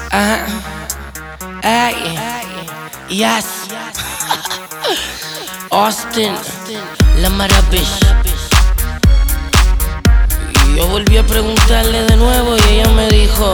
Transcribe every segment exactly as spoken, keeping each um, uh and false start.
Ajá. Ay. Yes. Austin, la maravilla. Y yo volví a preguntarle de nuevo y ella me dijo: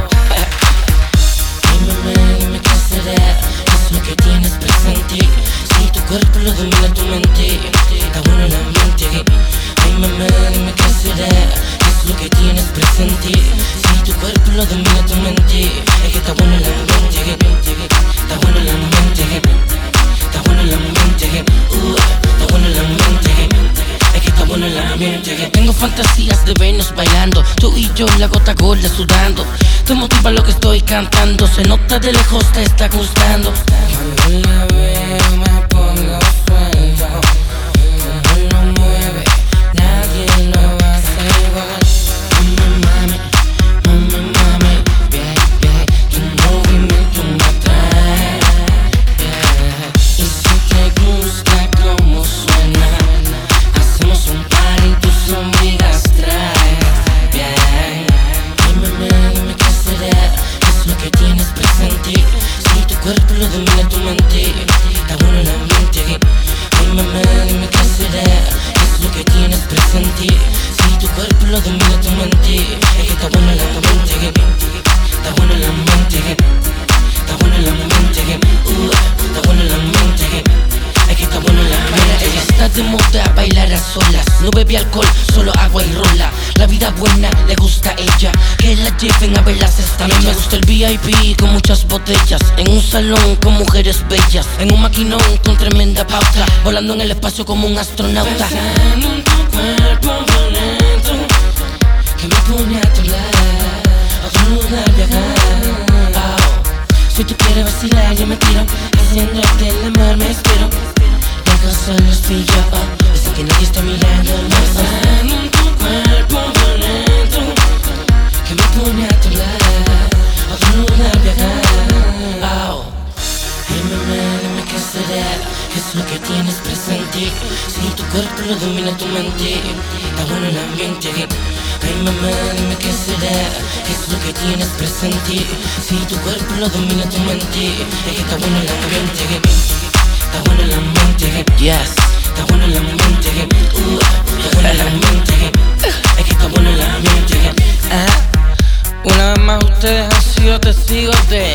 dime, dime qué será, qué es lo que tienes presente. Si tu cuerpo lo domina tu mente, está bueno el ambiente. Dime, dime qué será, qué es lo que tienes presente. Si tu cuerpo lo domina tu mente, es que está bueno el ambiente. Está bueno el ambiente. Está bueno el ambiente. Uh, está bueno el ambiente. Es que está bueno el ambiente. Tengo fantasías de vernos bailando, tú y yo la gota gorda sudando. Te motiva lo que estoy cantando, se nota de lejos, te está gustando. Cuando la veo me pongo suelto, como lo mueve, nadie lo hace igual. Mami, mami, mami, mami, bien, bien, tu movimiento me atrae, yeah. Y si te gusta como suena, hacemos un par y tus amigas traes, bien. Dime, dime qué será, qué es lo que tienes presente. Si tu cuerpo lo domina tu mente, está bueno el ambiente. Dime, dime qué será, qué es lo que tienes presente. Si tu cuerpo lo domina tu mente, es que está bueno el ambiente. Está bueno el ambiente. Está bueno el ambiente. Uh, está bueno el ambiente. Es que está bueno el ambiente. Ella está de moda bailar a solas, no bebe alcohol, solo agua y rola. La vida buena le gusta a ella, que la lleven a ver las estrellas. A mí me gusta el V I P con muchas botellas, en un salón con mujeres bellas, en un maquinón con tremenda pauta, volando en el espacio como un astronauta. Pensando en tu cuerpo violento, que me pone a temblar, a otro lugar viajar. Oh, si tú quieres vacilar yo me tiro, haciéndote el amor me inspiro. Luego solo estoy yo, oh, desde que nadie está mirando. Pensando en tu cuerpo violento, que me pone a temblar, a otro lugar viajar. Oh, dime, dime qué será, qué es lo que tienes presente. Si tu cuerpo lo domina tu mente, está bueno el ambiente. Dime, dime qué será, qué es lo que tienes presente. Si tu cuerpo lo domina tu mente, es que está bueno el ambiente. Está bueno el ambiente. Yes. Está bueno el ambiente. Uh, está bueno el ambiente. Es que está bueno el ambiente. Uh-huh. Una vez más ustedes han sido testigos de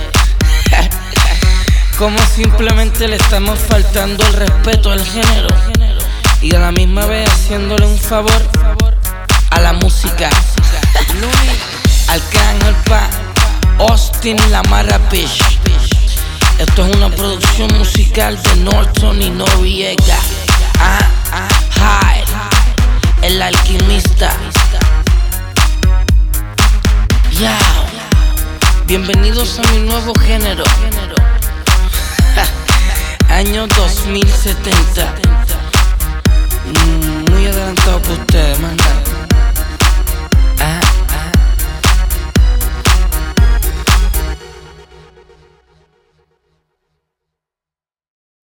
cómo simplemente le estamos faltando el respeto al género y a la misma vez haciéndole un favor a la música. Arcángel Pa, Austin, la maravilla. Esto es una producción musical de Norton y Noriega. Ah, ah, Hyde, el alquimista. Yeah. Bienvenidos a mi nuevo género. Año dos mil setenta. Muy adelantado por ustedes, man.